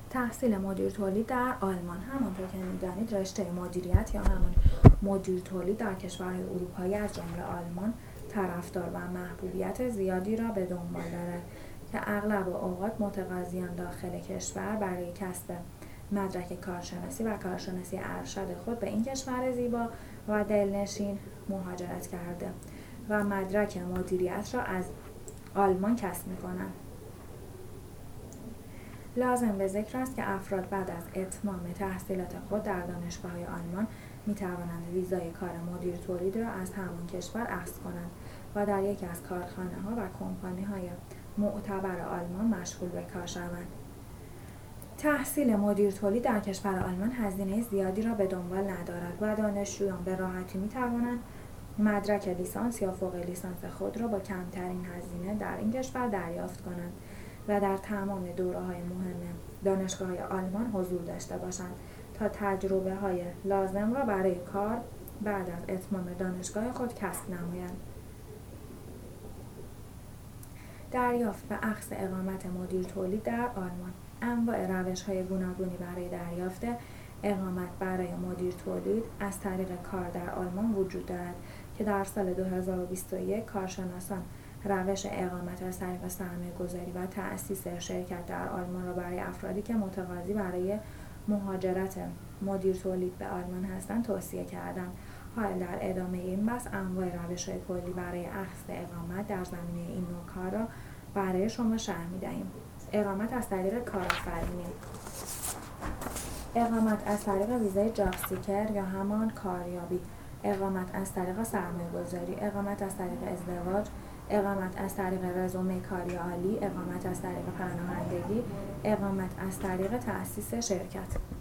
تحصیل مدیر تولید در آلمان. همانطور که می‌دانید رشته مدیریت یا همان مدیر تولید در کشورهای اروپایی از جمله آلمان طرفدار و محبوبیت زیادی را به دنبال دارد که اغلب اوقات متقاضیان داخل کشور برای کسب مدرک کارشناسی و کارشناسی ارشد خود به این کشور زیبا و دلنشین مهاجرت کرده و مدرک مدیریت را از آلمان کسب می‌کنند. لازم به ذکر است که افراد بعد از اتمام تحصیلات خود در دانشگاه‌های آلمان می‌توانند ویزای کار مدیر تولید را از همان کشور اخذ کنند و در یکی از کارخانه‌ها و کمپانی‌های معتبر آلمان مشغول به کار شوند. تحصیل مدیر تولید در کشور آلمان هزینه زیادی را به دنبال ندارد و دانشجویان به راحتی می‌توانند مدرک لیسانس یا فوق لیسانس خود را با کمترین هزینه در این کشور دریافت کنند و در تمام دوره‌های مهم دانشگاه‌های آلمان حضور داشته باشند تا تجربه‌های لازم را برای کار بعد از اتمام دانشگاه خود کسب نمایند. دریافت و اخذ اقامت مدیر تولید در آلمان. انواع روش‌های گوناگونی برای دریافت اقامت برای مدیر تولید از طریق کار در آلمان وجود دارد که در سال 2021 کارشناسان روش اقامت از طریق سرمایه‌گذاری و تأسیس شرکت در آلمان را برای افرادی که متقاضی برای مهاجرت مدیر تولید به آلمان هستند توصیه کردند. حال در ادامه این بحث انواع روش‌های کلی برای اخذ اقامت در زمینه این نوع کار را برای شما شرح می‌دهیم. اقامت از طریق کارآفرینی. اقامت از طریق ویزای جاب سیکر یا همان کاریابی. اقامت از طریق سرمایه‌گذاری. اقامت از طریق ازدواج. اقامت از طریق رزومه کاری عالی. اقامت از طریق پناهندگی. اقامت از طریق تأسیس شرکت.